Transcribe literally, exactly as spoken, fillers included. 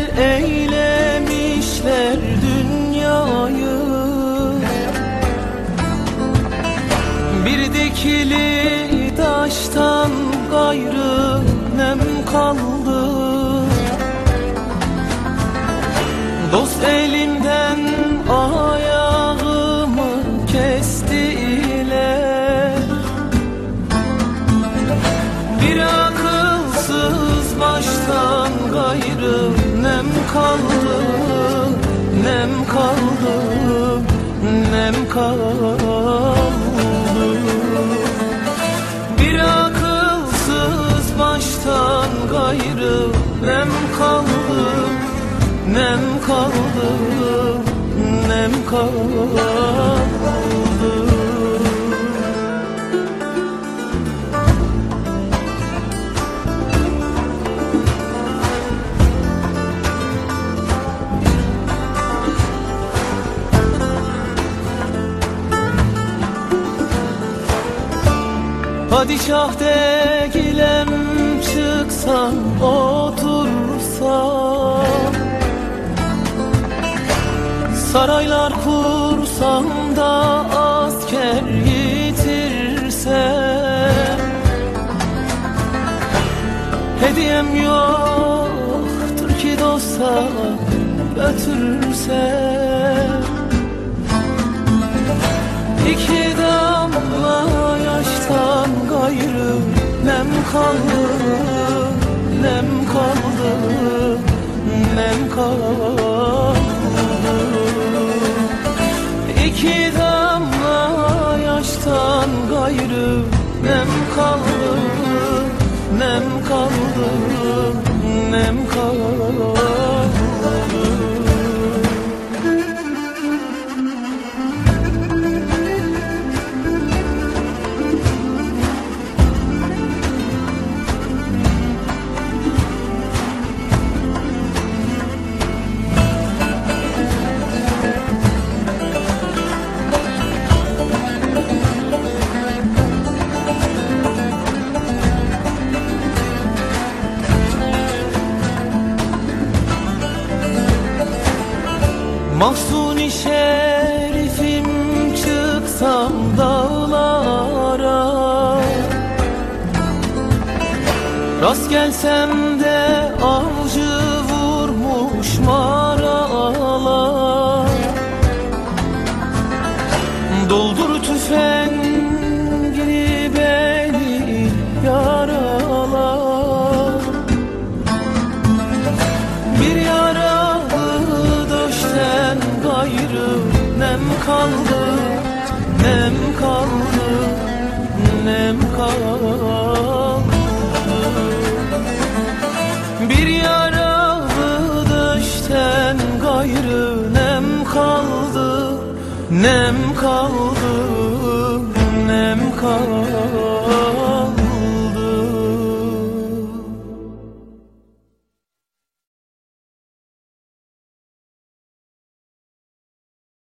eylemişler dünyayı. Bir dikili taştan gayrı nem kaldı. Dost elimden ayağımı kestiler. Bir akılsız baştan gayrı nem kaldı, nem kaldı, nem kaldı. Bir akılsız baştan gayrı nem kaldı, nem kaldı, nem kaldı. Padişah degilem çıksam otursam, saraylar kursam da asker yitirsem, hediyem yoktur ki dosta götürsem. İki damla yaştan gayrı nem kaldı, nem kaldı, nem kaldı. İki damla yaştan gayrı nem kaldı, nem kaldı, nem kaldı. Mahzun-i şerifim çıksam dağlara, rast gelsem de avcı vurmuş maralar. Doldur tüfengini beni yaralar. Bir yaralı döşten gayrı nem kaldı, nem kaldı, nem kaldı. Bir yaralı döşten gayrı nem kaldı, nem kaldı.